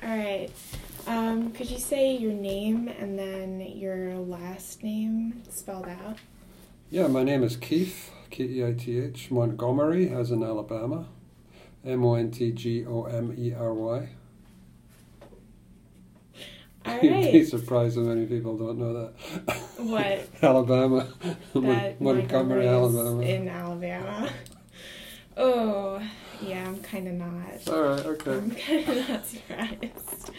All right. Could you say your name and then your last name spelled out? Yeah, my name is Keith, Keith, Montgomery, as in Alabama, Montgomery. All You'd be right. surprised how many people don't know that. What? Alabama, That Montgomery, is Alabama. in Alabama. Oh, yeah, I'm kind of not. All right, okay. I'm kind of not surprised.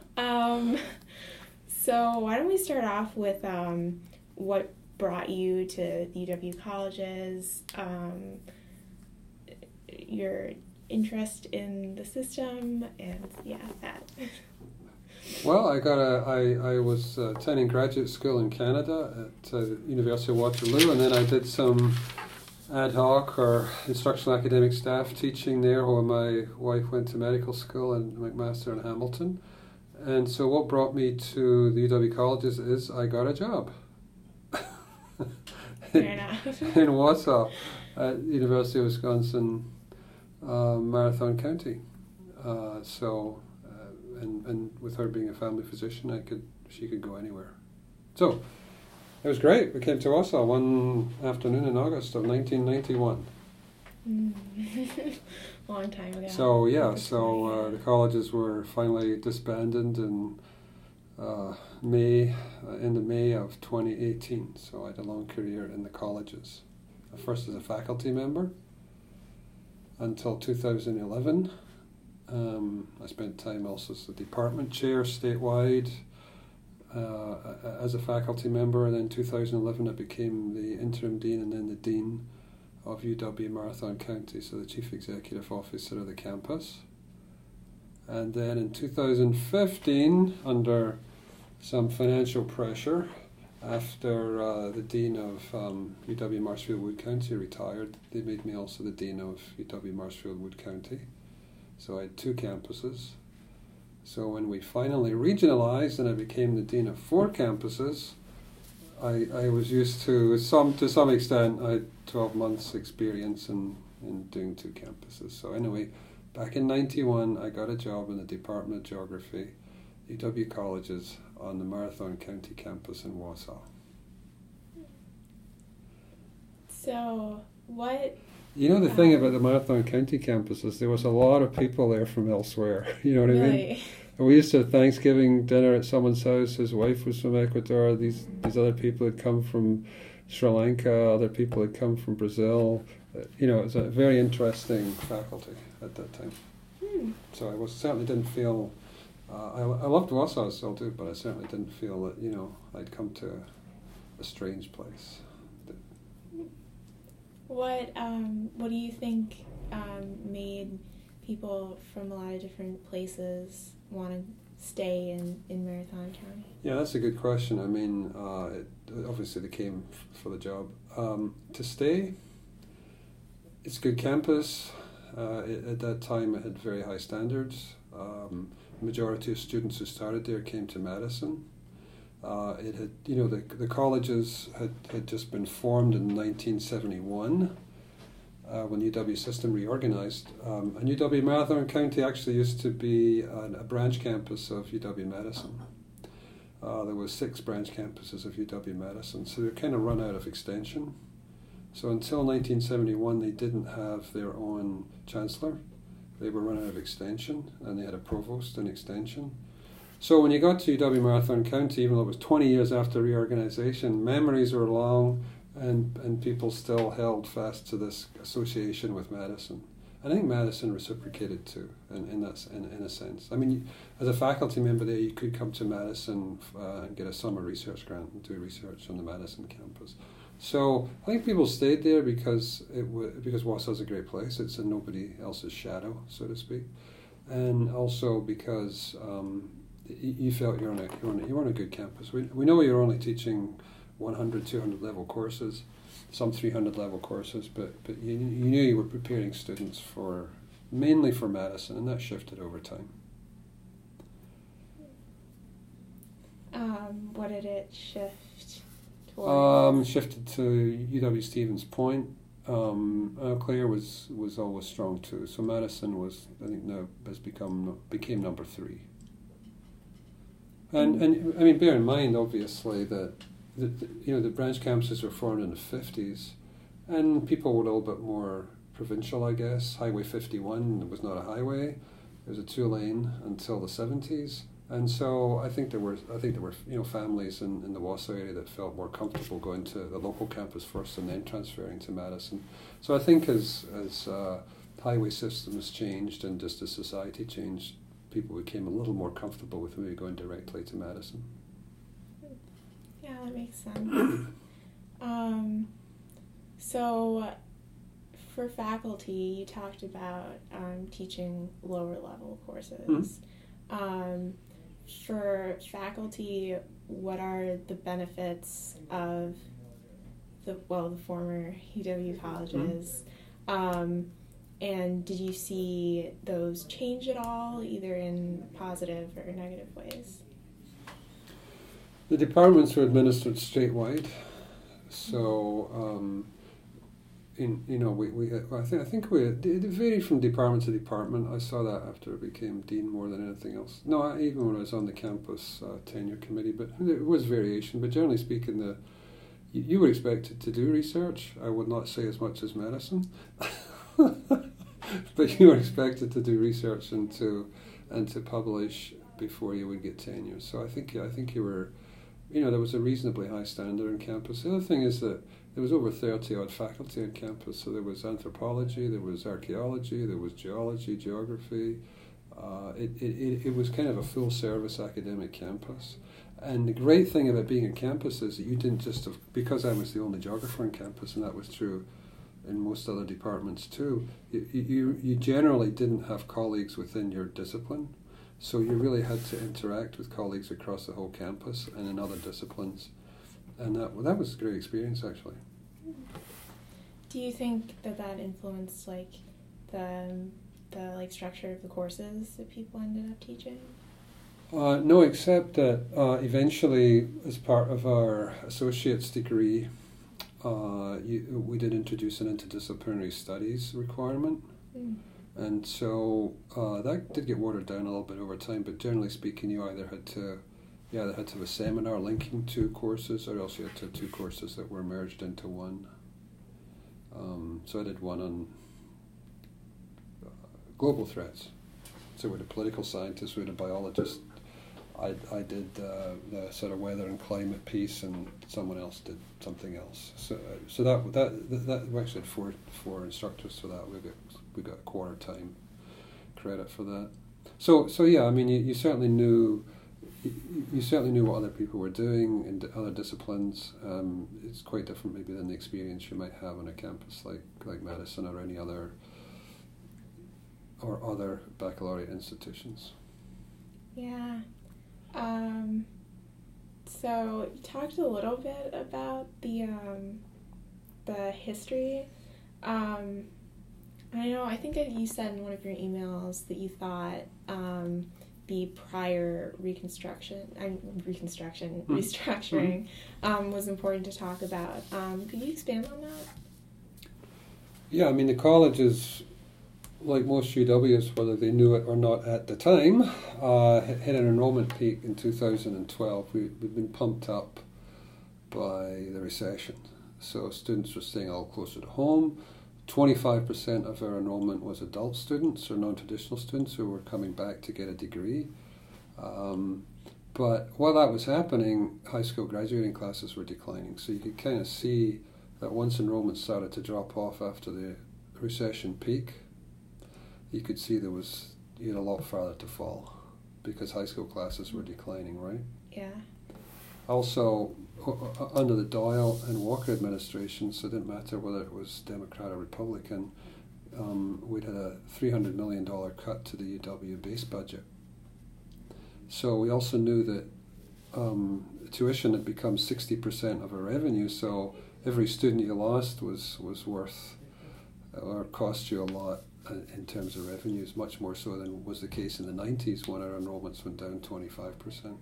So why don't we start off with what brought you to UW colleges, your interest in the system, and yeah, that. Well, I was attending graduate school in Canada at University of Waterloo, and then I did some ad hoc or instructional academic staff teaching there while my wife went to medical school in McMaster in Hamilton. And so what brought me to the UW colleges is I got a job Fair enough. in Wausau at University of Wisconsin, Marathon County. And with her being a family physician, she could go anywhere. So it was great. We came to Wausau one afternoon in August of 1991. Long time ago. So the colleges were finally disbanded in end of May of 2018. So I had a long career in the colleges. First as a faculty member until 2011. I spent time also as the department chair statewide as a faculty member, and then in 2011 I became the interim dean and then the dean of UW Marathon County, so the chief executive officer of the campus. And then in 2015, under some financial pressure, after the dean of UW Marshfield Wood County retired, they made me also the dean of UW Marshfield Wood County. So I had 2 campuses. So when we finally regionalized and I became the dean of 4 campuses, I was used to some extent. I had 12 months experience in doing 2 campuses. So anyway, back in 91, I got a job in the Department of Geography, UW Colleges, on the Marathon County campus in Wausau. So what? You know, the thing about the Marathon County campus is there was a lot of people there from elsewhere. You know what I mean? And we used to have Thanksgiving dinner at someone's house. His wife was from Ecuador. These other people had come from Sri Lanka. Other people had come from Brazil. It was a very interesting faculty at that time. So I certainly didn't feel... I loved Wausau, I still do, but I certainly didn't feel that, I'd come to a strange place. What do you think made people from a lot of different places want to stay in Marathon County? Yeah, that's a good question. I mean, obviously they came for the job. To stay, it's a good campus. At that time it had very high standards. The majority of students who started there came to Madison. It had, the colleges had just been formed in 1971 when UW system reorganized. And UW Marathon County actually used to be a branch campus of UW-Madison. There were 6 branch campuses of UW-Madison, so they were kind of run out of extension. So until 1971, they didn't have their own chancellor. They were run out of extension, and they had a provost in extension. So when you got to UW Marathon County, even though it was 20 years after reorganization, memories were long, and people still held fast to this association with Madison. I think Madison reciprocated too, in a sense. I mean, as a faculty member there, you could come to Madison and get a summer research grant and do research on the Madison campus. So I think people stayed there because Wausau's a great place. It's in nobody else's shadow, so to speak, and also because you felt you're on a good campus. We know you're only teaching 100, 200 level courses, some 300 level courses, but you knew you were preparing students mainly for Madison, and that shifted over time. What did it shift towards? Shifted to UW Stevens Point. Eau Claire was always strong too. So Madison was, I think, now became number 3. And I mean, bear in mind, obviously, that the branch campuses were formed in the 50s, and people were a little bit more provincial, I guess. Highway 51 was not a highway; it was a 2-lane until the 70s. And so I think there were families in the Wausau area that felt more comfortable going to the local campus first and then transferring to Madison. So I think as highway systems changed and just as society changed, people became a little more comfortable with maybe going directly to Madison. Yeah, that makes sense. So for faculty, you talked about teaching lower level courses. For faculty, what are the benefits of the former UW colleges? And did you see those change at all, either in positive or negative ways? The departments were administered statewide, so I think it varied from department to department. I saw that after I became dean more than anything else. No, even when I was on the campus tenure committee, but there was variation. But generally speaking, you were expected to do research. I would not say as much as medicine, but you were expected to do research and to publish before you would get tenure. So I think you were, there was a reasonably high standard on campus. The other thing is that there was over 30-odd faculty on campus, so there was anthropology, there was archaeology, there was geology, geography. It was kind of a full-service academic campus. And the great thing about being on campus is that you didn't just because I was the only geographer on campus, and that was true in most other departments too, you generally didn't have colleagues within your discipline. So you really had to interact with colleagues across the whole campus and in other disciplines. And that was a great experience, actually. Do you think that influenced the structure of the courses that people ended up teaching? No, except that eventually, as part of our associate's degree, we did introduce an interdisciplinary studies requirement. And so that did get watered down a little bit over time, but generally speaking, you either had to have a seminar linking two courses, or else you had to have two courses that were merged into one. So I did one on global threats. So we had a political scientist, we had a biologist. I did the sort of weather and climate piece, and someone else did something else. So that we actually had four instructors for that. We got quarter time credit for that. So yeah, I mean, you certainly knew. You certainly knew what other people were doing in other disciplines. It's quite different maybe than the experience you might have on a campus like Madison or any other baccalaureate institutions. Yeah. So you talked a little bit about the history. I think that you said in one of your emails that you thought the prior restructuring was important to talk about. Could you expand on that? Yeah, I mean, the colleges, like most UWs, whether they knew it or not at the time, hit an enrollment peak in 2012. We'd been pumped up by the recession. So students were staying a little closer to home. 25% of our enrollment was adult students or non-traditional students who were coming back to get a degree. But while that was happening, high school graduating classes were declining. So you could kind of see that once enrollment started to drop off after the recession peak, you could see you had a lot farther to fall because high school classes were declining, right? Yeah. Also, under the Doyle and Walker administrations, so it didn't matter whether it was Democrat or Republican, we'd had a $300 million cut to the UW base budget. So we also knew that tuition had become 60% of our revenue, so every student you lost was worth or cost you a lot in terms of revenues, much more so than was the case in the 90s when our enrollments went down 25%.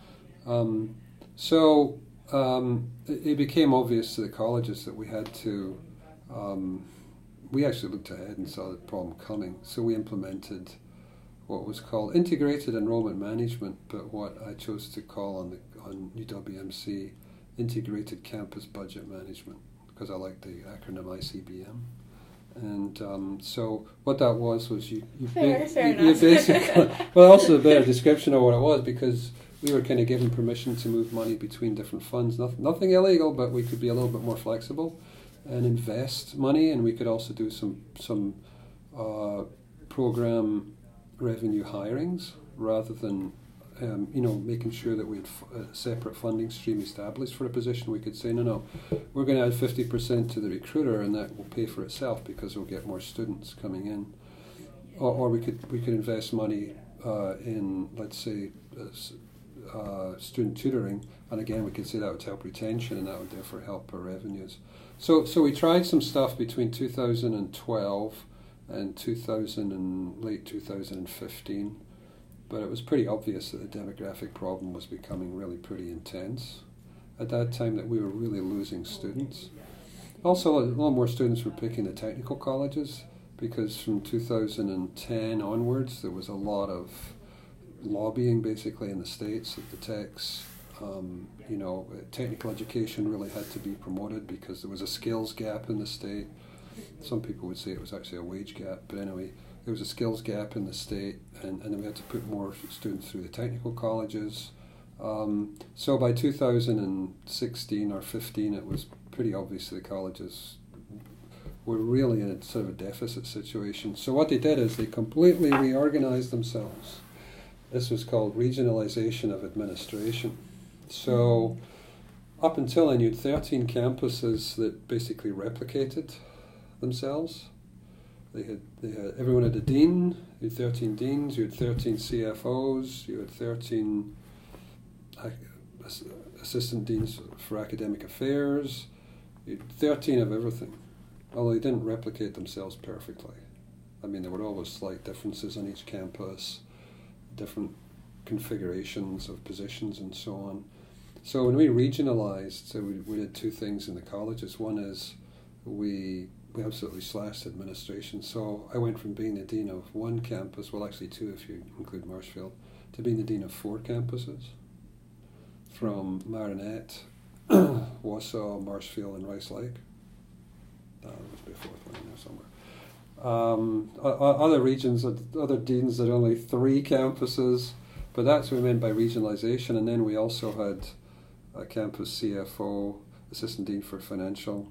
It became obvious to the colleges that we had to, we actually looked ahead and saw the problem coming, so we implemented what was called integrated enrollment management, but what I chose to call on UWMC integrated campus budget management, because I like the acronym ICBM. And so what that was you basically, well, also a better description of what it was, because we were kind of given permission to move money between different funds. Nothing illegal, but we could be a little bit more flexible and invest money, and we could also do some program revenue hirings rather than making sure that we had a separate funding stream established for a position. We could say, no, we're going to add 50% to the recruiter, and that will pay for itself because we'll get more students coming in. Or we could invest money in, let's say, student tutoring, and again we could say that would help retention, and that would therefore help our revenues. So we tried some stuff between 2012 and late 2015. But it was pretty obvious that the demographic problem was becoming really pretty intense at that time, that we were really losing students. Also, a lot more students were picking the technical colleges, because from 2010 onwards there was a lot of lobbying basically in the States that the techs, technical education really had to be promoted because there was a skills gap in the state. Some people would say it was actually a wage gap, but anyway, there was a skills gap in the state, and then we had to put more students through the technical colleges. So by 2016 or 15, it was pretty obvious that the colleges were really in a sort of a deficit situation. So what they did is they completely reorganized themselves. This was called regionalization of administration. So up until then, you had 13 campuses that basically replicated themselves. They had everyone had a dean. You had 13 deans. You had 13 CFOs. You had 13 assistant deans for academic affairs. You had 13 of everything. Although they didn't replicate themselves perfectly. I mean, there were always slight differences on each campus, different configurations of positions and so on. So when we regionalized, so we did two things in the colleges. One is we absolutely slashed administration. So I went from being the dean of one campus, well actually two if you include Marshfield, to being the dean of 4 campuses, from Marinette, Wausau, Marshfield and Rice Lake. There must be a 4th one in there somewhere. Other regions, other deans had only 3 campuses, but that's what we meant by regionalization. And then we also had a campus CFO, assistant dean for financial.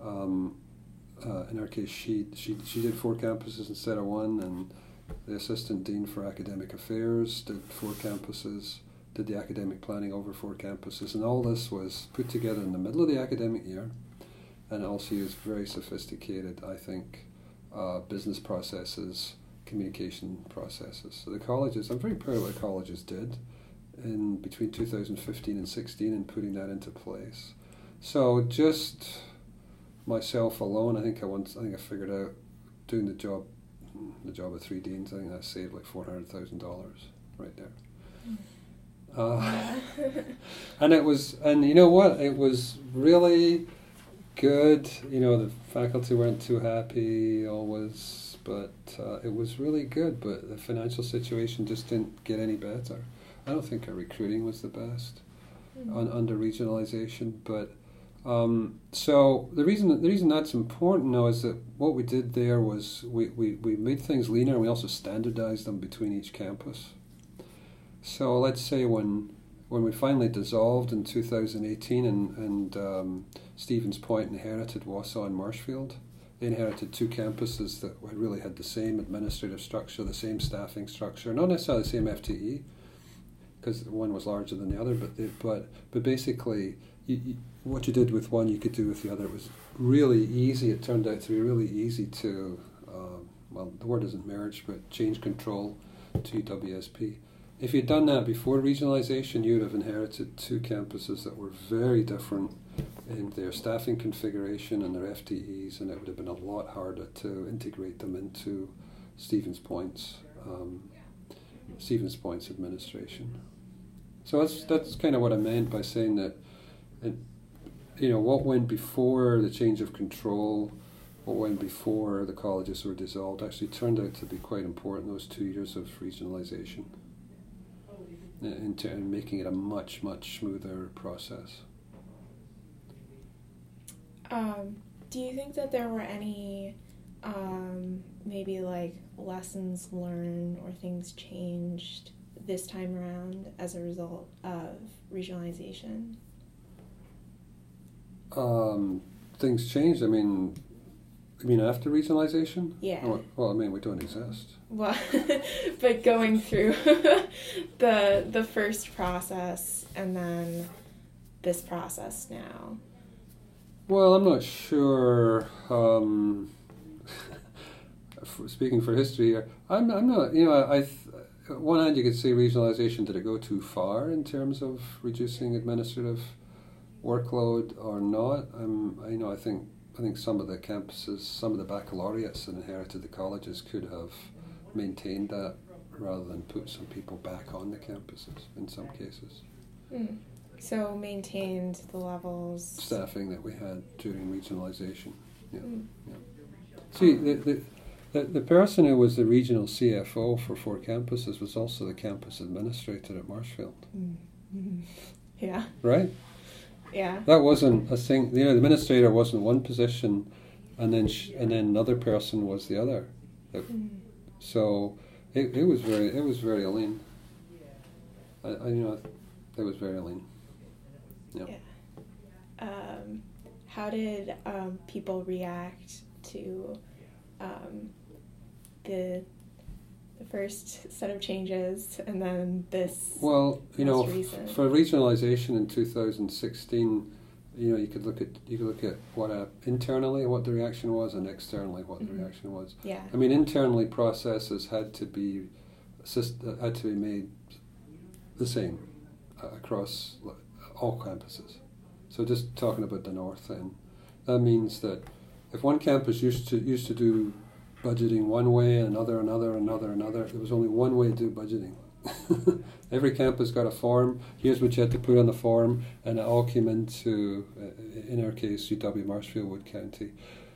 In our case, she did 4 campuses instead of 1, and the assistant dean for academic affairs did 4 campuses, did the academic planning over 4 campuses, and all this was put together in the middle of the academic year, and also used very sophisticated, I think, business processes, communication processes. So the colleges, I'm very proud of what the colleges did in between 2015 and 16 in putting that into place. So just myself alone, I think I figured out doing the job of 3 deans. I think that saved like $400,000 right there. And you know what? It was really good. The faculty weren't too happy always, but it was really good. But the financial situation just didn't get any better. I don't think our recruiting was the best under regionalization, but. So the reason that's important now is that what we did there was we made things leaner, and we also standardized them between each campus. So let's say when we finally dissolved in 2018 and Stevens Point inherited Wausau and Marshfield, they inherited 2 campuses that really had the same administrative structure, the same staffing structure, not necessarily the same FTE, because one was larger than the other, but basically what you did with one you could do with the other. It was really easy. It turned out to be really easy to, the word isn't merge, but change control to WSP. If you'd done that before regionalization, you would have inherited 2 campuses that were very different in their staffing configuration and their FTEs, and it would have been a lot harder to integrate them into Stevens Point's administration. So that's kind of what I meant by saying that, what went before the change of control what went before the colleges were dissolved actually turned out to be quite important, those 2 years of regionalisation, in making it a much, much smoother process. Do you think that there were any maybe like lessons learned or things changed this time around as a result of regionalization? Things changed. I mean, after regionalization? Yeah. Well, I mean, we don't exist. Well, but going through the first process and then this process now. Well, I'm not sure. Speaking for history here, I'm not. On one hand, you could say regionalization, did it go too far in terms of reducing administrative workload or not? I think some of the campuses, some of the baccalaureates that inherited the colleges could have maintained that rather than put some people back on the campuses in some cases. Mm. So maintained the levels. Staffing that we had during regionalization. Yeah. Mm. Yeah. See, the person who was the regional CFO for 4 campuses was also the campus administrator at Marshfield. Mm-hmm. Yeah. Right? Yeah. That wasn't a thing. The administrator wasn't one position, and then another person was the other. So it was very lean. It was very lean. Yeah. How did people react to the first set of changes and then this? Well, recent? For regionalization in 2016, you could look at what internally what the reaction was and externally what the reaction was. Yeah. I mean, internally processes had to be made the same across all campuses. So just talking about the north, then that means that if one campus used to do budgeting one way, another, there was only one way to do budgeting. Every campus got a form. Here's what you had to put on the form, and it all came into, in our case, UW Marshfield, Wood County.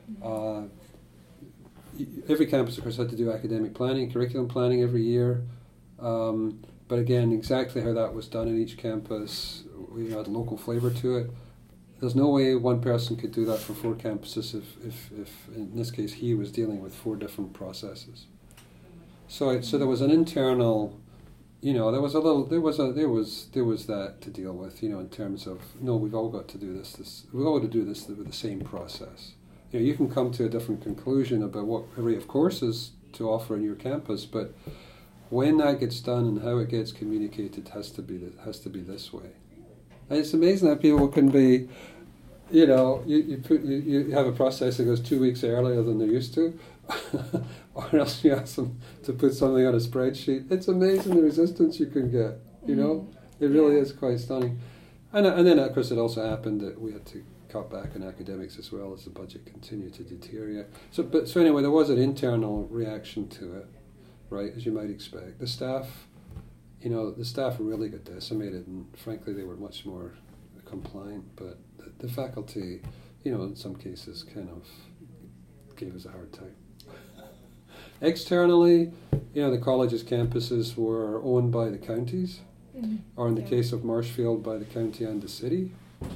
Every campus, of course, had to do academic planning, curriculum planning every year. But again, exactly how that was done in each campus, we had local flavour to it. There's no way one person could do that for 4 campuses if in this case he was dealing with 4 different processes. So there was an internal, there was that to deal with, in terms of we've all got to do this. We've all got to do this with the same process. You can come to a different conclusion about what array of courses to offer in your campus, but when that gets done and how it gets communicated has to be this way. And it's amazing that people can be, you have a process that goes 2 weeks earlier than they're used to, or else you ask them to put something on a spreadsheet. It's amazing the resistance you can get. It really is quite stunning. And then of course it also happened that we had to cut back on academics as well as the budget continued to deteriorate. So anyway, there was an internal reaction to it, right, as you might expect. The staff really got decimated, and frankly they were much more compliant, but the faculty, in some cases kind of gave us a hard time. Externally, the college's campuses were owned by the counties, or in the case of Marshfield, by the county and the city.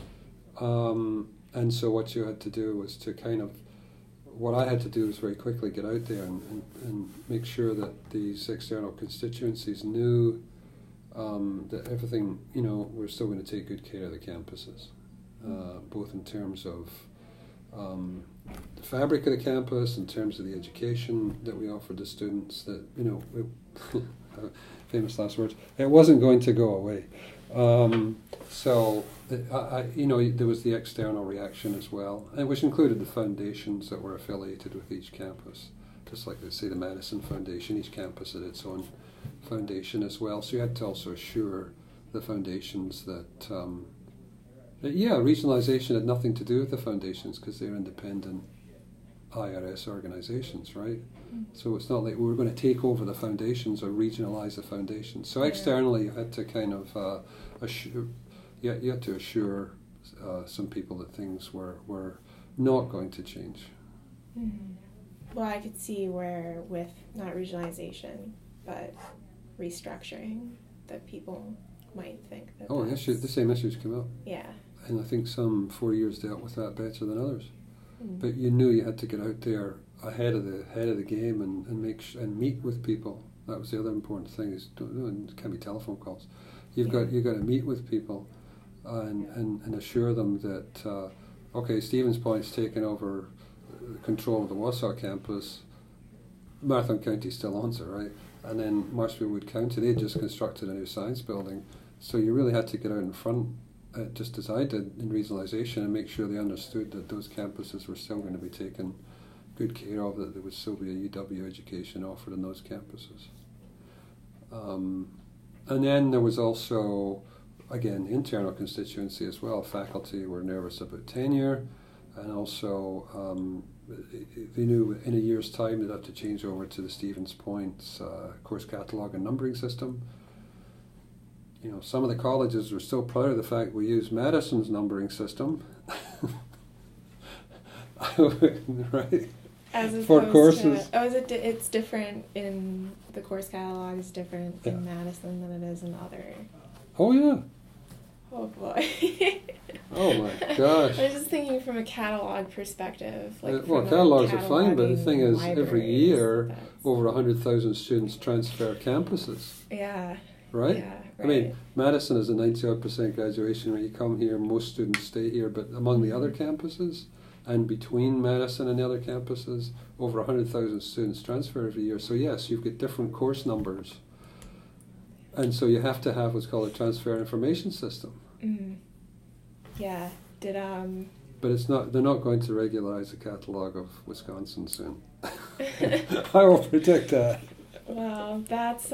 And so what you had to do was what I had to do was very quickly get out there and make sure that these external constituencies knew that everything, we're still going to take good care of the campuses, both in terms of the fabric of the campus, in terms of the education that we offered the students, that, famous last words, it wasn't going to go away. There was the external reaction as well, which included the foundations that were affiliated with each campus. Just like they say the Madison Foundation, each campus had its own foundation as well. So you had to also assure the foundations that regionalization had nothing to do with the foundations because they're independent IRS organizations, right? So it's not like we were going to take over the foundations or regionalize the foundations. So externally you had to kind of assure some people that things were not going to change. Mm. Well, I could see where with not regionalization, but restructuring, that people might think that. Oh, the same issues come up. Yeah. And I think some 4 years dealt with that better than others. Mm. But you knew you had to get out there ahead of the game and meet with people. That was the other important thing. Is it can't be telephone calls. You've got to meet with people, and assure them that okay, Stevens Point's taken over control of the Wausau campus. Marathon County still owns it, right? And then Marshfield County, they just constructed a new science building, so you really had to get out in front, just as I did in regionalisation, and make sure they understood that those campuses were still going to be taken good care of, that there would still be a UW education offered in those campuses. And then there was also, again, internal constituency as well. Faculty were nervous about tenure, and also they knew in a year's time they'd have to change over to the Stevens Point course catalogue and numbering system. You know, some of the colleges were still proud of the fact we use Madison's numbering system. Right? As for courses. It's different in the course catalog is different in Madison than it is in other. Oh yeah. Oh boy. Oh my gosh. I was just thinking from a catalog perspective. Like well, catalogs are fine, but the thing is, every year over 100,000 students transfer campuses. Yeah. Right? Yeah. Right. I mean, Madison is a 90% graduation rate. You come here, most students stay here, but among the other campuses and between Madison and the other campuses, over 100,000 students transfer every year. So yes, you've got different course numbers. And so you have to have what's called a transfer information system. Mm-hmm. Yeah. But it's not. They're not going to regularize the catalog of Wisconsin soon. I will predict that. Well, that's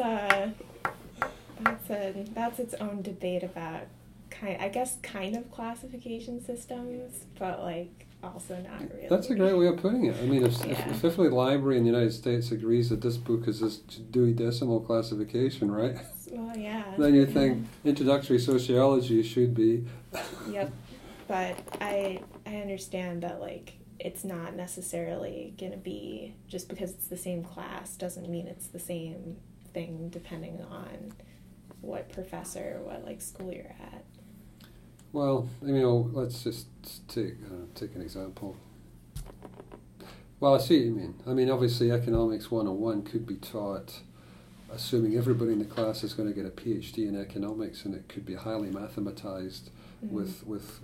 its own debate about kind of classification systems, but like also not really. That's a great way of putting it. I mean, if Fifth Wing Library in the United States agrees that this book is this Dewey Decimal classification, right? Well, yeah. Then you think introductory sociology should be. Yep, but I understand that like it's not necessarily going to be just because it's the same class doesn't mean it's the same thing depending on what professor, what like school you're at. Well, let's just take an example. Well, I see what you mean. I mean, obviously, economics 101 could be taught, assuming everybody in the class is going to get a PhD in economics, and it could be highly mathematized with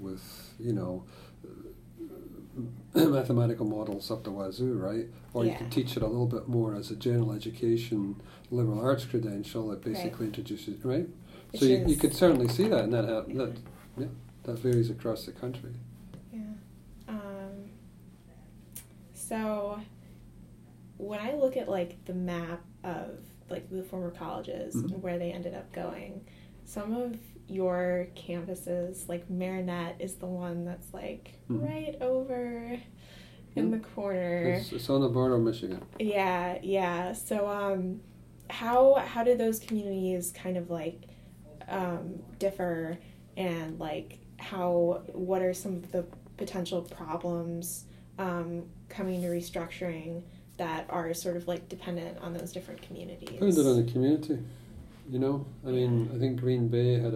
mathematical models up the wazoo, right? Or you could teach it a little bit more as a general education liberal arts credential that basically introduces, right? So you could certainly see that, and that varies across the country. Yeah. So when I look at like the map of like the former colleges and where they ended up going, some of your campuses, like Marinette is the one that's like right over in the corner. It's on the border of Michigan. Yeah. So how do those communities kind of like differ, and like what are some of the potential problems coming to restructuring that are sort of like dependent on those different communities? Dependent on the community, I mean, I think Green Bay had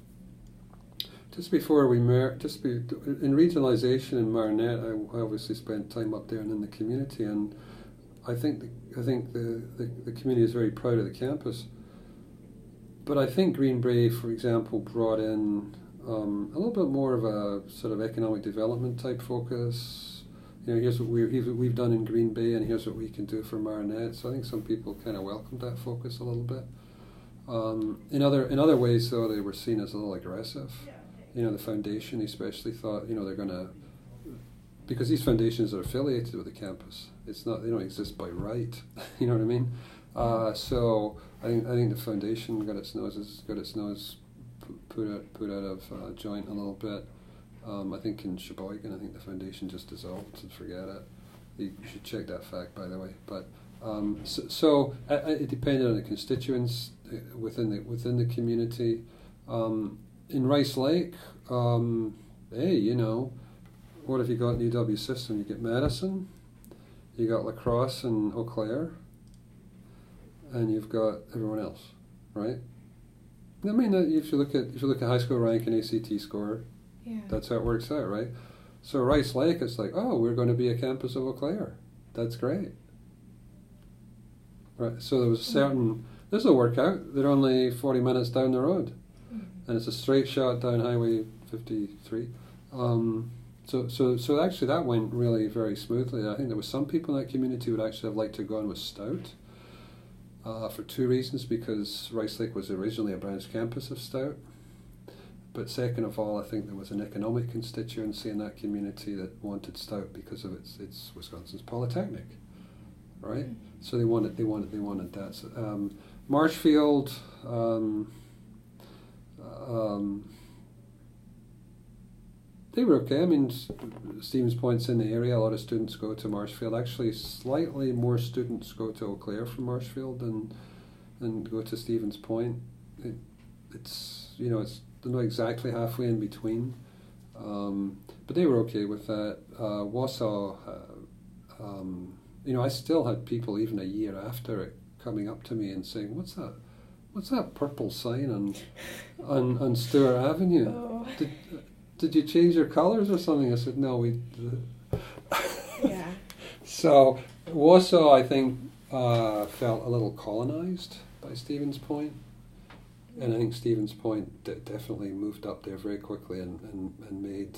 in regionalization in Marinette, I obviously spent time up there and in the community, and I think the community is very proud of the campus. But I think Green Bay, for example, brought in a little bit more of a sort of economic development type focus. Here's what we've done in Green Bay, and here's what we can do for Marinette. So I think some people kind of welcomed that focus a little bit. In other ways, though, they were seen as a little aggressive. The foundation especially thought, they're going to, because these foundations are affiliated with the campus. It's not, they don't exist by right. You know what I mean? So I think the foundation got its nose put out of joint a little bit. I think in Sheboygan, I think the foundation just dissolved, so forget it. You should check that fact, by the way. But so it depended on the constituents within the community. In Rice Lake, what have you got in the UW system? You get Madison, you got La Crosse and Eau Claire, and you've got everyone else, right? I mean, if you look at high school rank and ACT score, that's how it works out, right? So Rice Lake, it's like, oh, we're going to be a campus of Eau Claire. That's great. Right. So there was a certain, this will work out. They're only 40 minutes down the road. And it's a straight shot down Highway 53. So actually that went really very smoothly. I think there was some people in that community who would actually have liked to go on with Stout for two reasons, because Rice Lake was originally a branch campus of Stout. But second of all, I think there was an economic constituency in that community that wanted Stout because of its Wisconsin's Polytechnic, right? So they wanted that. So, Marshfield, they were okay. I mean, Stevens Point's in the area. A lot of students go to Marshfield. Actually, slightly more students go to Eau Claire from Marshfield than go to Stevens Point. It's they're not exactly halfway in between, but they were okay with that. Wausau, I still had people even a year after it coming up to me and saying, "What's that purple sign on Stewart Avenue? Oh. Did you change your colors or something?" I said, "No, we." Yeah. So Wausau, I think, felt a little colonized by Stevens Point. And I think Stevens Point definitely moved up there very quickly and made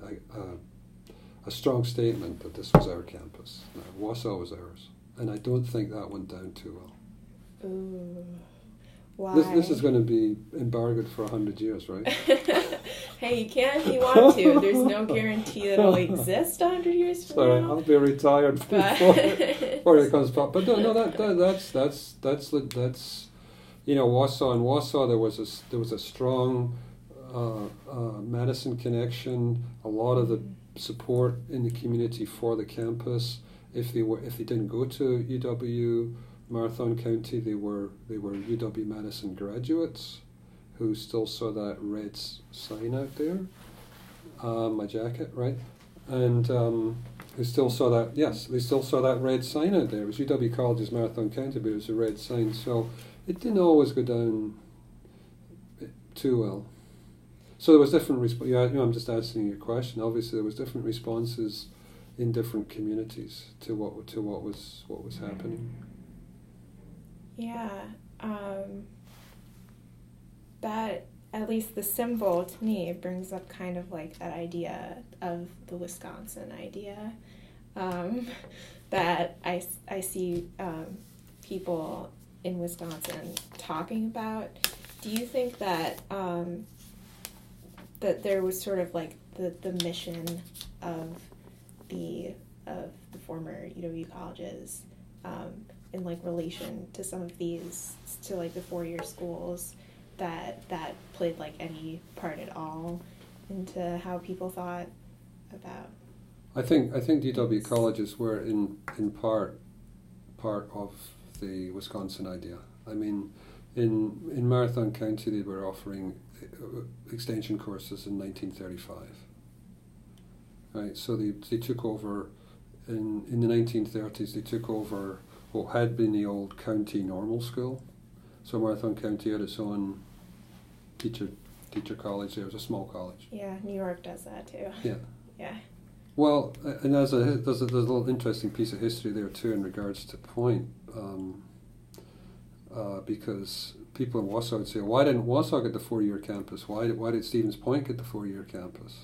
a strong statement that this was our campus. Wausau was ours. And I don't think that went down too well. Ooh. Why? This is going to be embargoed for 100 years, right? Hey, you can if you want to. There's no guarantee that it'll exist 100 years from Sorry, now. I'll be retired before it comes back. But no, that's Wausau. In Wausau, there was a strong Madison connection. A lot of the support in the community for the campus. If they didn't go to UW Marathon County, they were UW Madison graduates who still saw that red sign out there, my jacket, right? And they still saw that. Yes, they still saw that red sign out there. It was UW College's Marathon County, but it was a red sign. So it didn't always go down too well. So there was different I'm just answering your question. Obviously, there was different responses in different communities to what was happening. Yeah, that, at least the symbol to me, it brings up kind of like that idea of the Wisconsin idea, that I see people in Wisconsin talking about. Do you think that that there was sort of like the mission of the former UW colleges in like relation to some of these, to like the 4-year schools, that played like any part at all into how people thought about? I think UW colleges were in part of the Wisconsin idea. I mean, in Marathon County they were offering extension courses in 1935. Right, so they took over in the 1930s. They took over what had been the old county normal school. So Marathon County had its own teacher college. There was a small college. Yeah, New York does that too. Yeah. Yeah. Well, and there's a little interesting piece of history there too in regards to Point, because people in Wausau would say, "Why didn't Wausau get the 4-year campus? Why did Stevens Point get the 4-year campus?"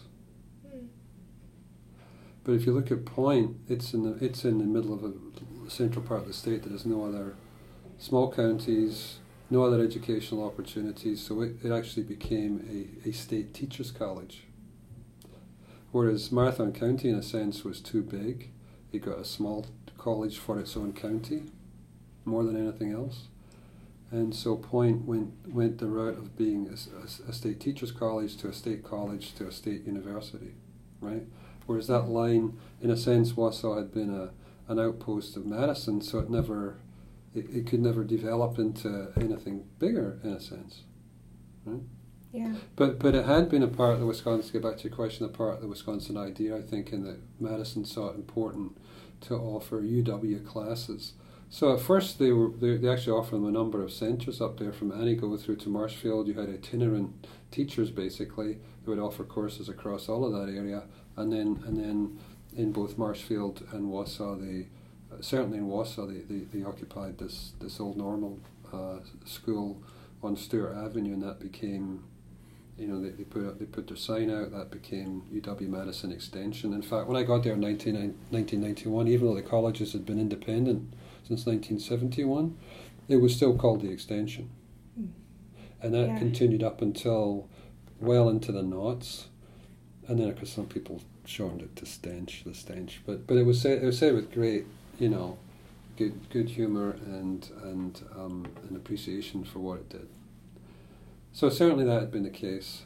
But if you look at Point, it's in the middle of a central part of the state that has no other small counties, no other educational opportunities, so it actually became a state teachers college. Whereas Marathon County, in a sense, was too big. It got a small college for its own county, more than anything else. And so Point went the route of being a state teachers college to a state college to a state university, right? Whereas that line, in a sense, Wausau had been an outpost of Madison, so it could never develop into anything bigger, in a sense, right? Yeah. But it had been a part of the Wisconsin, to get back to your question, a part of the Wisconsin idea, I think, in that Madison saw it important to offer UW classes. So at first they actually offered them a number of centres up there, from Anigo through to Marshfield. You had itinerant teachers basically who would offer courses across all of that area, and then in both Marshfield and Wausau, certainly in Wausau they occupied this old normal school on Stewart Avenue, and that became, they put their sign out. That became UW-Madison Extension. In fact, when I got there in 1991, even though the colleges had been independent since 1971, it was still called the Extension. And that continued up until well into the noughts. And then, of course, some people shortened it to the Stench. But it was said with great, good humour and an appreciation for what it did. So certainly that had been the case.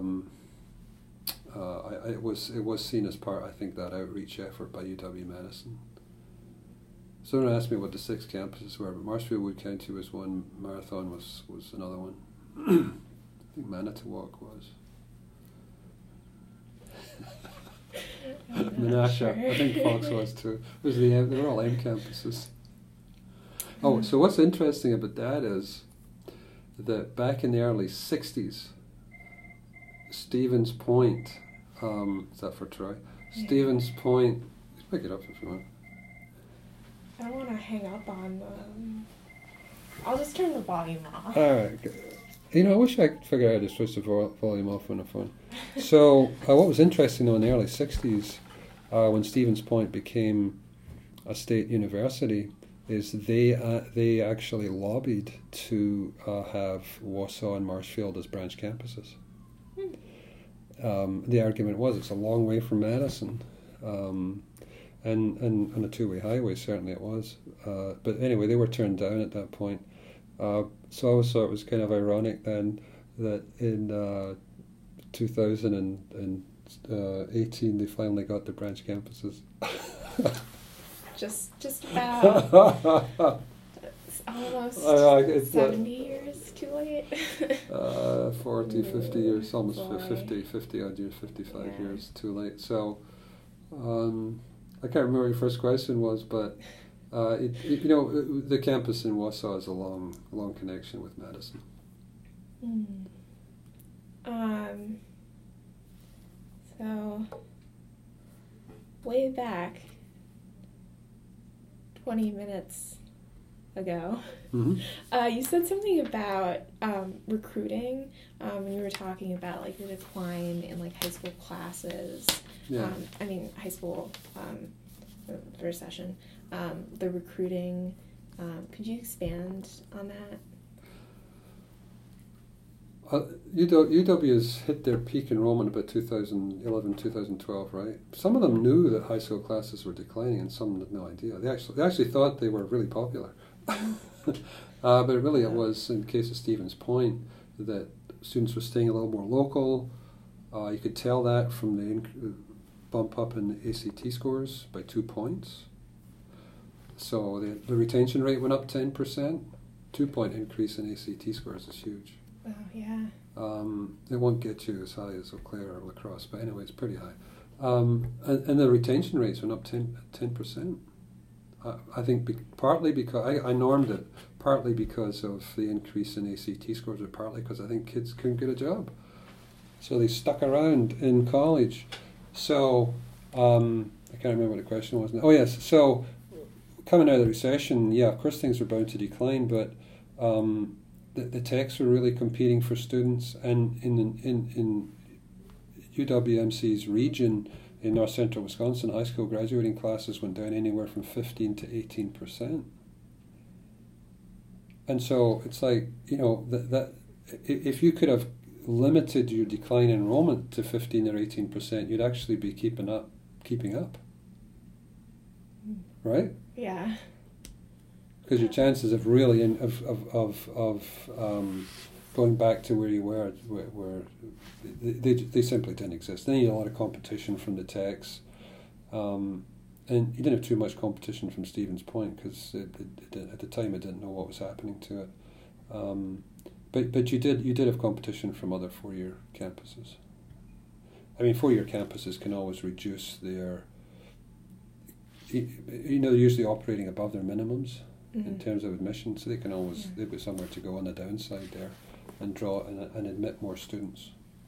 It was seen as part, I think, that outreach effort by UW-Madison. So don't ask me what the 6 campuses were, but Marshfield Wood County was one, Marathon was another one. I think Manitowoc was. Menasha, I think Fox was too. They were all M campuses. Oh, so what's interesting about that is that back in the early 60s, Stevens Point, is that for Troy? Yeah. Stevens Point, pick it up if you want. I don't want to hang up on them. I'll just turn the volume off. Alright. I wish I could figure out how to switch the volume off on the phone. So, what was interesting though in the early 60s, when Stevens Point became a state university, is they actually lobbied to have Wausau and Marshfield as branch campuses. The argument was it's a long way from Madison. And on a two-way highway, certainly it was. But anyway, they were turned down at that point. So I always thought it was kind of ironic then that in 2018 they finally got the branch campuses. just about. It's almost 70 years too late. 40, 50 years, almost 50 odd years, 55 years too late. So I can't remember what your first question was, but the campus in Wausau has a long connection with Madison. So way back 20 minutes ago, you said something about recruiting when you were talking about like the decline in like high school classes. High school first session. The recruiting. Could you expand on that? UW has hit their peak enrollment about 2011, 2012, right? Some of them knew that high school classes were declining, and some had no idea. They actually thought they were really popular. But really it was, in the case of Stevens Point, that students were staying a little more local. You could tell that from the bump up in the ACT scores by 2 points. So the retention rate went up 10%. 2-point increase in ACT scores is huge. Oh, yeah. It won't get you as high as Eau Claire or La Crosse, but anyway, it's pretty high. And the retention rates went up 10%. I think partly because I normed it, partly because of the increase in ACT scores, or partly because I think kids couldn't get a job. So they stuck around in college. So, I can't remember what the question was now. Oh yes, so coming out of the recession, yeah, of course things were bound to decline, but the techs were really competing for students, and in UWMC's region in north central Wisconsin, high school graduating classes went down anywhere from 15 to 18%. And so it's like, that if you could have limited your decline in enrollment to 15 or 18%, you'd actually be keeping up, right? Yeah. Because your chances of really going back to where you were they simply didn't exist. Then you had a lot of competition from the techs, and you didn't have too much competition from Stevens Point because at the time it didn't know what was happening to it. But you did have competition from other four-year campuses. I mean, four-year campuses can always reduce their they're usually operating above their minimums Mm-hmm. in terms of admission, so they can always, they've got somewhere to go on the downside there and draw and admit more students.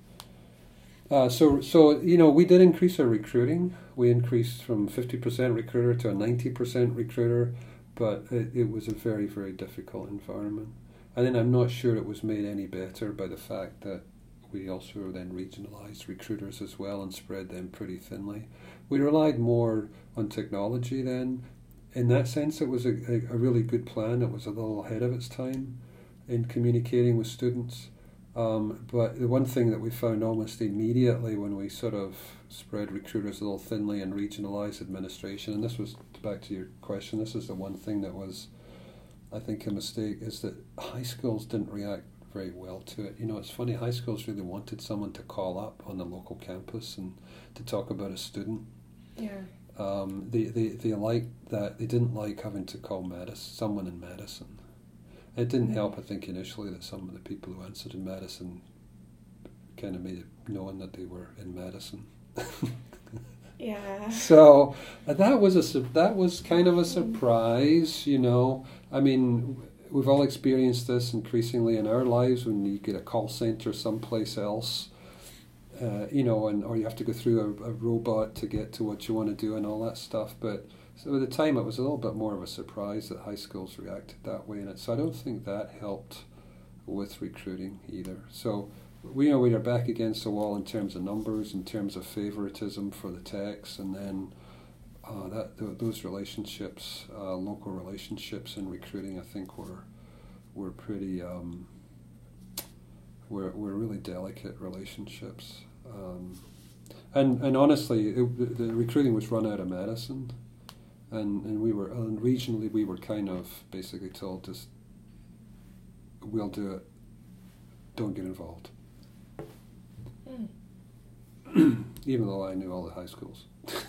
So we did increase our recruiting. We increased from 50% recruiter to a 90% recruiter, but it was a very, very difficult environment. And then I'm not sure it was made any better by the fact that we also then regionalised recruiters as well and spread them pretty thinly. We relied more on technology then. In that sense, it was a really good plan. It was a little ahead of its time in communicating with students. But the one thing that we found almost immediately when we sort of spread recruiters a little thinly and regionalised administration, and this was, back to your question, this is the one thing that was, I think, a mistake, is that high schools didn't react very well to it. It's funny, high schools really wanted someone to call up on the local campus and to talk about a student. Yeah. They liked that. They didn't like having to call someone in Madison. It didn't help, I think, initially that some of the people who answered in Madison kind of made it known that they were in Madison. Yeah. So that was kind of a surprise, I mean, we've all experienced this increasingly in our lives when you get a call center someplace else. Or you have to go through a robot to get to what you want to do and all that stuff. But so at the time, it was a little bit more of a surprise that high schools reacted that way. So I don't think that helped with recruiting either. So we are back against the wall in terms of numbers, in terms of favoritism for the techs, and then those relationships, local relationships in recruiting, I think were pretty. Were really delicate relationships, and honestly, the recruiting was run out of Madison, and regionally we were kind of basically told, just, we'll do it, don't get involved. Even though I knew all the high schools.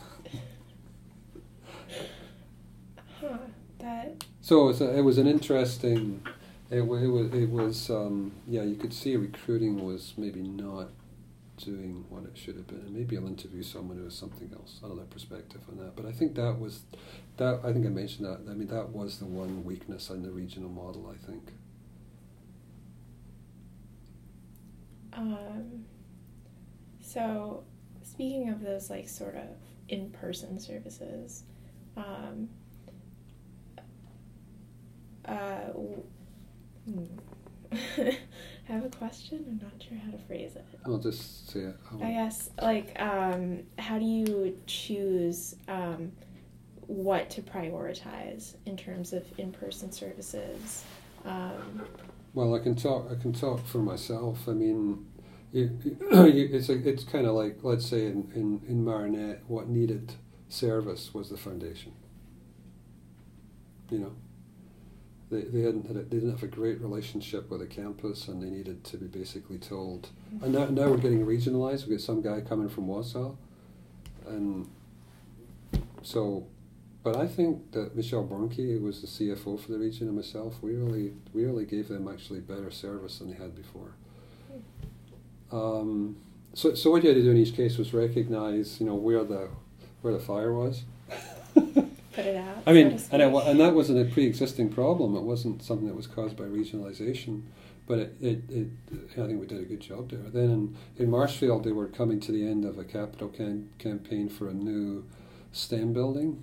So it was an interesting. It was you could see recruiting was maybe not doing what it should have been, and maybe I'll interview someone who has something else, another perspective on that. But I think I think I mentioned that. I mean, that was the one weakness in the regional model, I think. So, speaking of those sort of in-person services, I have a question. I'm not sure how to phrase it. I'll just say it. I guess, how do you choose what to prioritize in terms of in-person services? Well, I can talk for myself. I mean, it's kind of like, let's say in Marinette, what needed service was the foundation. They didn't have a great relationship with the campus, and they needed to be basically told. And now we're getting regionalised. We get some guy coming from Wausau, and so. But I think that Michel Bronke, who was the CFO for the region, and myself, we really gave them actually better service than they had before. So what you had to do in each case was recognise, where the fire was. Put it out. I mean, and that wasn't a pre-existing problem. It wasn't something that was caused by regionalisation, but I think we did a good job there. Then in Marshfield, they were coming to the end of a capital campaign for a new STEM building,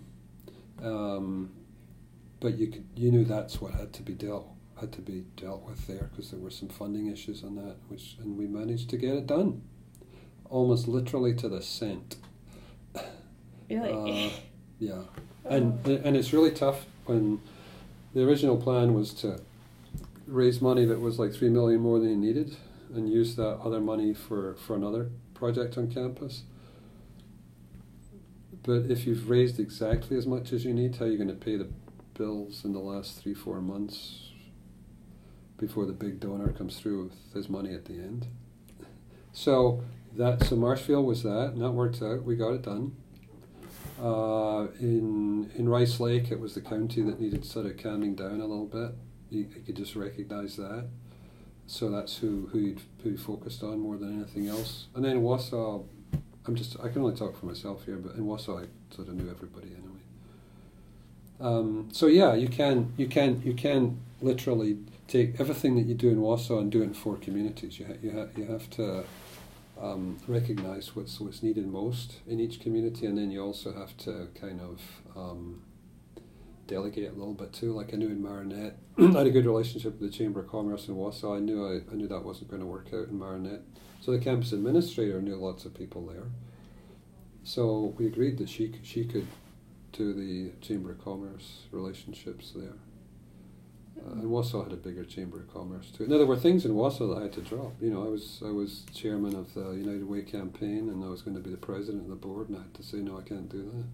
but you knew that's what had to be dealt with there, because there were some funding issues on that, and we managed to get it done, almost literally to the cent. Really? Yeah. And it's really tough when the original plan was to raise money that was like $3 million more than you needed, and use that other money for another project on campus. But if you've raised exactly as much as you need, how are you going to pay the bills in the last 3-4 months before the big donor comes through with his money at the end? So Marshfield was that, and that worked out. We got it done. In Rice Lake, it was the county that needed sort of calming down a little bit. You could just recognise that. So that's who he focused on more than anything else. And then Wausau, I can only talk for myself here, but in Wausau I sort of knew everybody anyway. So yeah, you can literally take everything that you do in Wausau and do it in 4 communities. You have to recognise what's needed most in each community, and then you also have to kind of delegate a little bit too. Like I knew in Marinette, I had a good relationship with the Chamber of Commerce in Wausau. I knew that wasn't going to work out in Marinette. So the campus administrator knew lots of people there. So we agreed that she could do the Chamber of Commerce relationships there. And Wausau had a bigger Chamber of Commerce too. Now there were things in Wausau that I had to drop. You know, I was chairman of the United Way campaign, and I was going to be the president of the board, and I had to say no, I can't do that.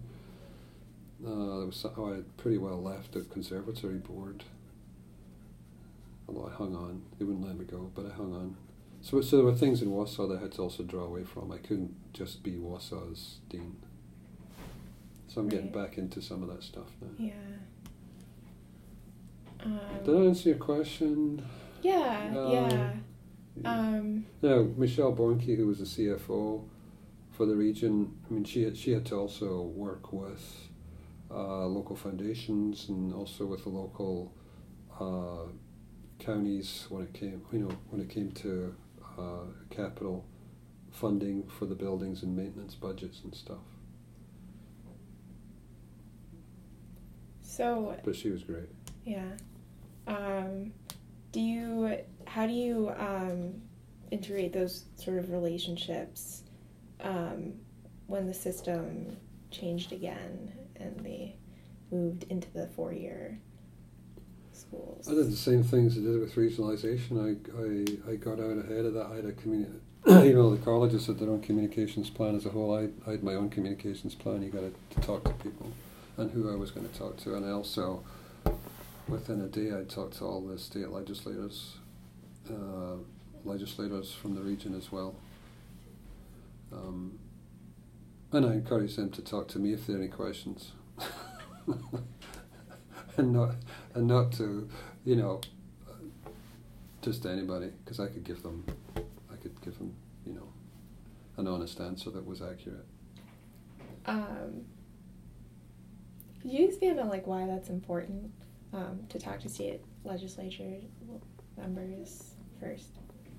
I had pretty well left the conservatory board, although I hung on. They wouldn't let me go, but I hung on. So there were things in Wausau that I had to also draw away from. I couldn't just be Wausau's dean. So I'm getting back into some of that stuff now. Yeah. Did I answer your question? Yeah. Yeah, Michelle Bornke, who was the CFO for the region, I mean, she had to also work with local foundations and also with the local counties when it came to capital funding for the buildings and maintenance budgets and stuff. But she was great. Yeah. How do you integrate those sort of relationships when the system changed again and they moved into the 4-year schools? I did the same things I did with regionalisation. I got out ahead of that. I had a the colleges had their own communications plan as a whole. I had my own communications plan. You got to talk to people and who I was going to talk to, and I also, within a day, I talked to all the state legislators from the region as well. And I encourage them to talk to me if there are any questions, and not to, just anybody, because I could give them, an honest answer that was accurate. Could you expand on why that's important to talk to state legislature members first?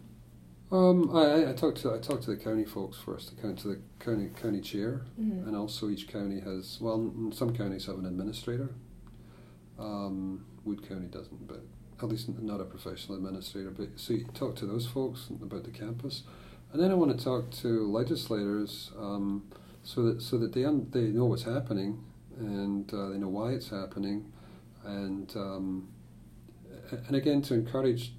I talked to the county folks first. I talked to the county chair, mm-hmm. and also each county has, some counties have an administrator. Wood County doesn't, but at least not a professional administrator. But so you talk to those folks about the campus, and then I want to talk to legislators so that they know what's happening and they know why it's happening, and again to encourage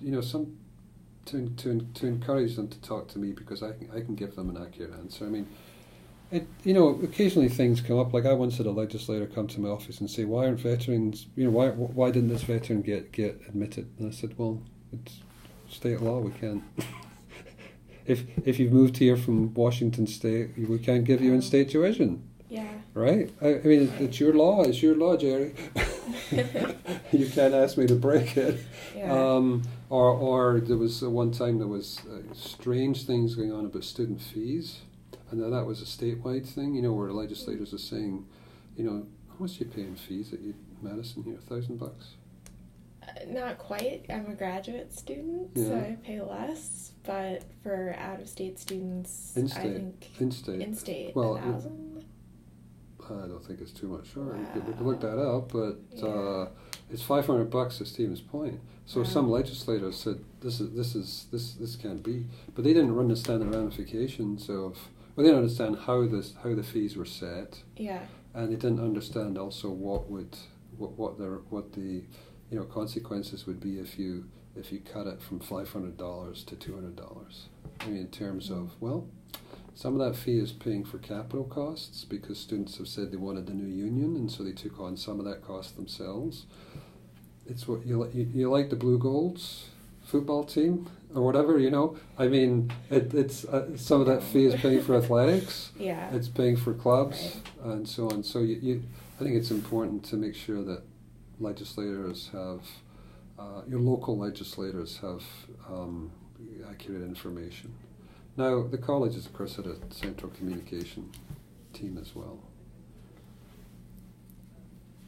to encourage them to talk to me, because I can give them an accurate answer. I mean, occasionally things come up. Like I once had a legislator come to my office and say, "Why aren't veterans? Why didn't this veteran get admitted?" And I said, "Well, it's state law. We can't. If you've moved here from Washington State, we can't give you in-state tuition." Yeah. Right? I mean, it's your law. It's your law, Jerry. You can't ask me to break it. Yeah. Or there was one time there was strange things going on about student fees, and now that was a statewide thing. Where the legislators are saying, how much do you pay in fees at Madison here? $1,000? Not quite. I'm a graduate student, so I pay less. But for out-of-state students, I think in-state, well, 1,000. I don't think it's too much. Sure, wow. we could look that up, but it's $500 at Stevens Point. So some legislators said this can't be, but they didn't understand the ramifications of. Well, they didn't understand how the fees were set. Yeah. And they didn't understand also what the consequences would be if you cut it from $500 to $200. I mean, in terms of some of that fee is paying for capital costs because students have said they wanted the new union, and so they took on some of that cost themselves. It's what you like the Blue Golds football team or whatever, I mean, it's some of that fee is paying for athletics. Yeah. It's paying for clubs and so on. So I think it's important to make sure that legislators have your local legislators have accurate information. Now, the colleges, of course, had a central communication team as well.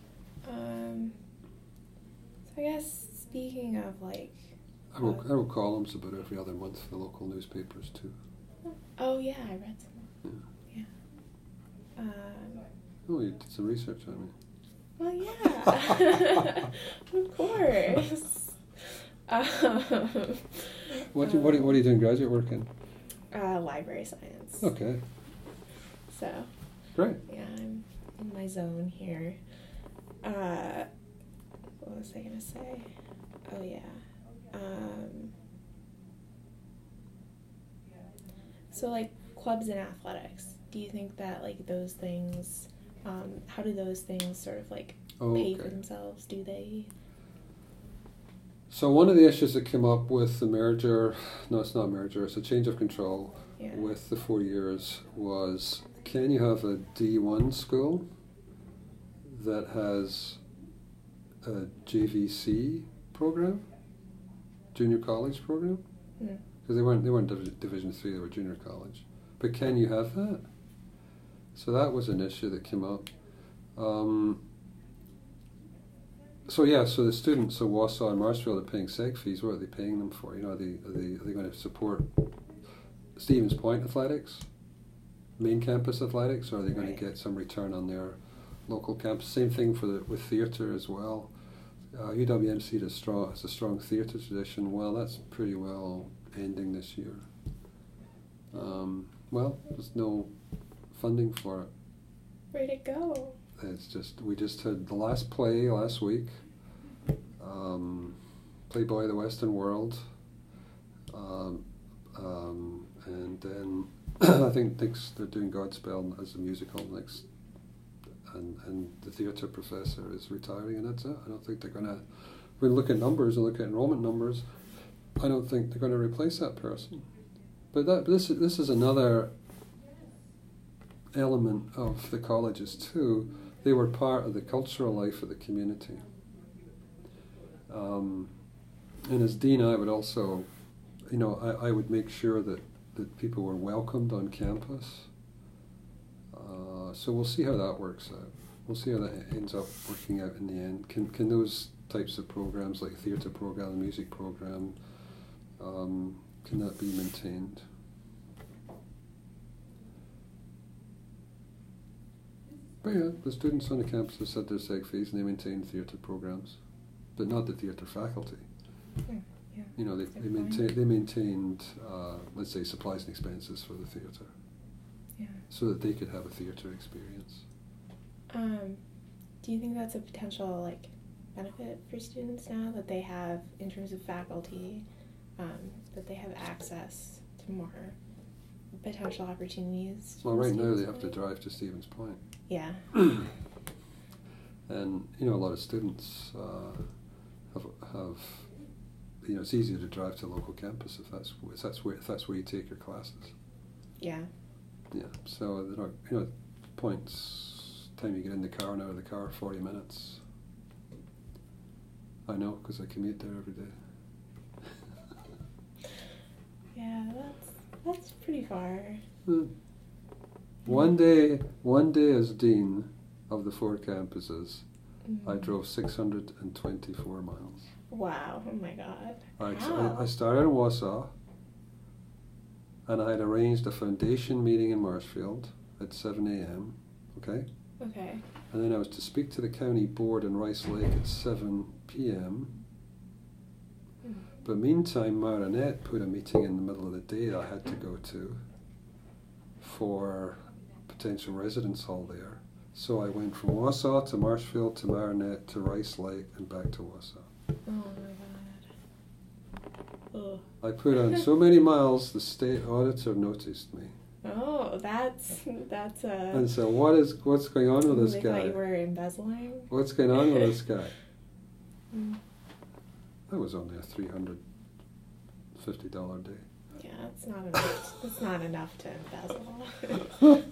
So I guess speaking of like. I wrote columns about every other month for the local newspapers too. Oh yeah, I read some. Yeah. Oh, you did some research on me. Well, yeah. Of course. What are you doing graduate work in? Library science. Okay. So. Great. Yeah, I'm in my zone here. What was I gonna say? Oh yeah. So like clubs and athletics, do you think that like those things, how do those things sort of like pay for themselves? Do they? So one of the issues that came up with the merger, no, it's not a merger, it's a change of control with the 4 years was, can you have a D1 school that has a JVC program? Junior college program, because they weren't Division 3, they were junior college. But can you have that? So that was an issue that came up. So the students of Wausau and Marshfield are paying seg fees. What are they paying them for? You know, are they going to support Stevens Point athletics, main campus athletics, or are they going to get some return on their local campus? Same thing with theatre as well. UWMC has a strong theatre tradition. Well, that's pretty well ending this year. Well, there's no funding for it. Where'd it go? We just had the last play last week. Playboy of the Western World. And then I think next they're doing Godspell as a musical next. And the theatre professor is retiring, and that's it. I don't think they're going to. When we look at numbers and look at enrollment numbers, I don't think they're going to replace that person. But this is another element of the colleges too. They were part of the cultural life of the community. And as dean, I would also, I would make sure that people were welcomed on campus. So we'll see how that works out. We'll see how that ends up working out in the end. Can those types of programs, like theatre program, music program, can that be maintained? But yeah, the students on the campus have set their seg fees and they maintain theatre programs, but not the theatre faculty. Yeah. They maintained, let's say, supplies and expenses for the theatre. Yeah. So that they could have a theatre experience. Do you think that's a potential benefit for students now that they have, in terms of faculty, that they have access to more potential opportunities? Well, right now they have to drive to Stevens Point. Yeah. And a lot of students have it's easier to drive to a local campus if that's where you take your classes. Yeah. Yeah, so they're not, time you get in the car and out of the car, 40 minutes. I know, because I commute there every day. Yeah, that's pretty far. One day as dean of the 4 campuses, I drove 624 miles. Wow, oh my God. I started in Wausau, and I had arranged a foundation meeting in Marshfield at 7 a.m., okay? Okay. And then I was to speak to the county board in Rice Lake at 7 p.m. But meantime, Marinette put a meeting in the middle of the day that I had to go to for potential residence hall there. So I went from Wausau to Marshfield to Marinette to Rice Lake and back to Wausau. Oh my God. Ugh. I put on so many miles, the state auditor noticed me. Oh, that's And so what's going on with this they guy? Thought you were embezzling? What's going on with this guy? That was only a $350 day. Yeah, it's not enough. It's not enough to embezzle.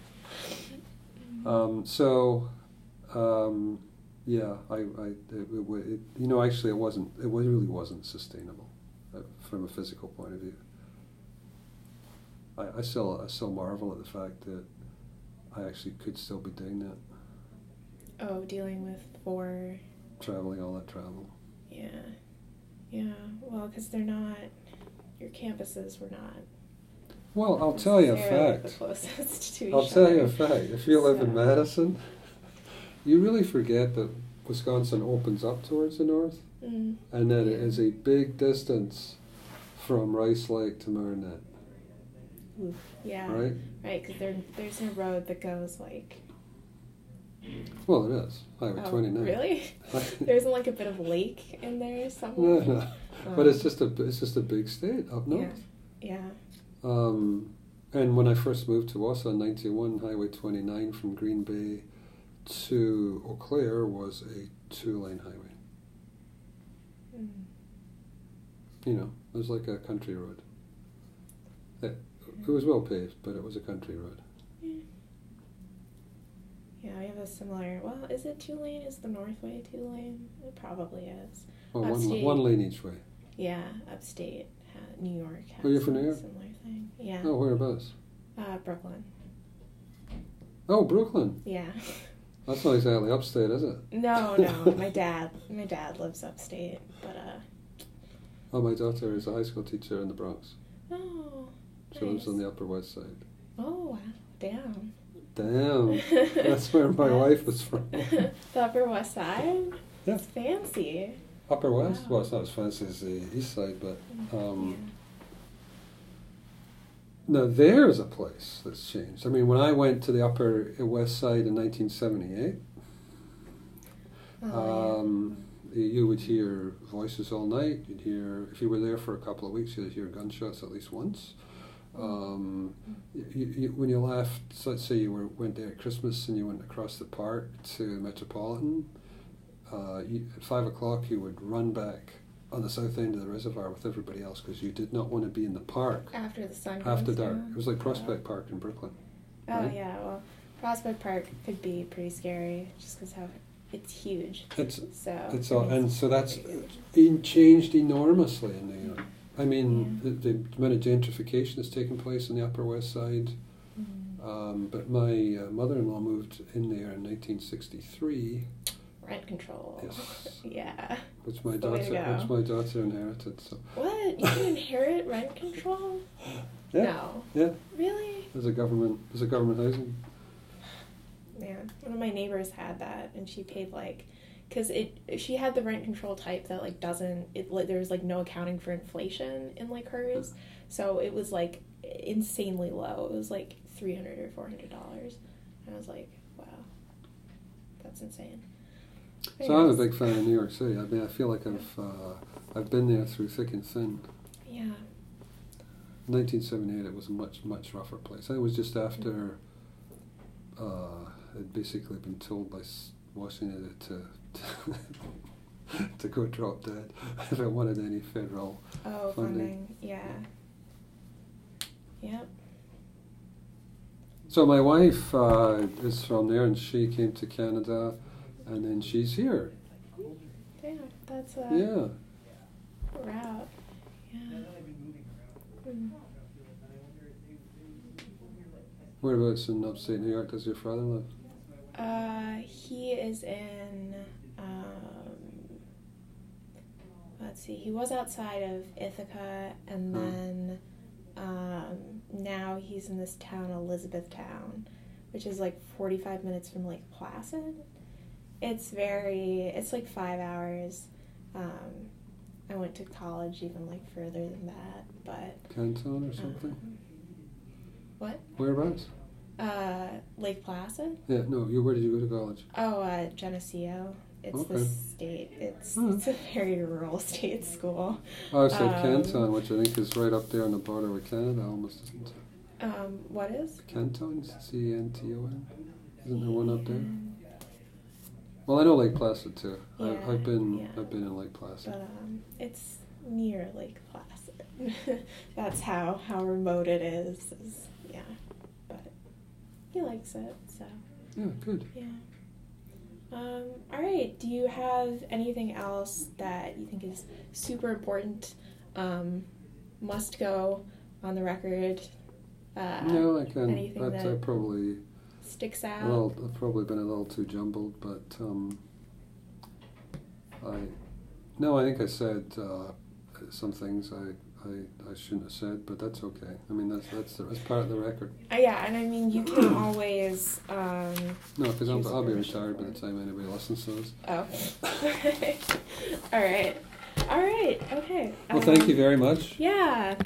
Actually, it really wasn't sustainable from a physical point of view. I still marvel at the fact that I actually could still be doing that. Oh, dealing with traveling, all that travel. Yeah. Yeah. Well, because they're not. Your campuses were not. Well, I'll tell you a necessarily the fact. closest to each I'll tell you a other. fact. If you live in So- Madison, you really forget that Wisconsin opens up towards the north, Mm. and that it Yeah. is a big distance from Rice Lake to Marinette, Yeah. right? Right, because there's a road that goes like. Well, it is Highway Oh, 29. really? There isn't like a bit of lake in there No, somewhere. no. But it's just a big state up north. Yeah. And when I first moved to Wausau in '91, Highway 29 from Green Bay to Eau Claire was a 2-lane highway. Mm. You know, it was like a country road. It was well paved, but it was a country road. Yeah, we have a similar. Well, is it 2-lane? Is the Northway 2-lane? It probably is. Well, Upstate. one lane each way. Yeah, upstate New York has Oh, you're from New a York? similar thing. Yeah. Oh, whereabouts? Brooklyn. Oh, Brooklyn. Yeah. That's not exactly upstate, is it? No. my dad lives upstate, but Oh, my daughter is a high school teacher in the Bronx. oh. She lives Nice. on the Upper West Side. Oh wow! Damn. Damn, that's where my wife was from. The Upper West Side. Yeah. It's fancy. Upper West? Wow. Well, it's not as fancy as the East Side, but now there's a place that's changed. I mean, when I went to the Upper West Side in 1978, you would hear voices all night. You'd hear, if you were there for a couple of weeks, you'd hear gunshots at least once. When you left, so let's say you went there at Christmas and you went across the park to Metropolitan, at 5 o'clock you would run back on the south end of the reservoir with everybody else because you did not want to be in the park After the sun goes after dark. down. It was like Prospect Park in Brooklyn. Oh right? yeah, well, Prospect Park could be pretty scary just because how it's huge. It's So and so that's changed enormously in New York. I mean, the amount of gentrification that's taken place on the Upper West Side. But my mother-in-law moved in there in 1963. Rent control. Yes. Yeah. Which my The way to daughter inherited. So What? You can inherit rent control? yeah, No. yeah. Really? There's a government housing. Man, one of my neighbors had that, and she paid because she had the rent control type that there's no accounting for inflation in hers, so it was insanely low. It was $300 or $400, and I was like, wow, that's insane. So I'm a big fan of New York City. I mean, I feel like I've been there through thick and thin. Yeah. 1978, it was a much rougher place. I was just after I'd basically been told by Washington to go drop dead if I wanted any federal funding. Yeah. Yep. So my wife is from there, and she came to Canada, and then she's here. Yeah, that's a Yeah. route. Yeah. Mm. Whereabouts in upstate New York does your father live? He is in, let's see, he was outside of Ithaca, and then now he's in this town, Elizabethtown, which is 45 minutes from Lake Placid. It's 5 hours. I went to college even further than that, but... Canton or something? What? Whereabouts? Lake Placid? Yeah, no, where did you go to college? Oh, Geneseo. It's the Okay. state. It's a very rural state school. I said Canton, which I think is right up there on the border with Canada, almost, isn't it? What is? Canton, Canton. Isn't there one up there? Well, I know Lake Placid too. Yeah, I've been yeah. in Lake Placid. But it's near Lake Placid. That's how remote it is. Yeah, but he likes it. So Yeah, good. yeah. All right. Do you have anything else that you think is super important? Must go on the record. No, I can. Anything That that probably. sticks out? Well, I've probably been a little too jumbled, but I think I said some things I shouldn't have said, but that's okay. I mean, that's part of the record. Yeah, and I mean, you can always. No, because I'll be retired by the time anybody listens to us. Oh. All right. Okay. Well, thank you very much. Yeah.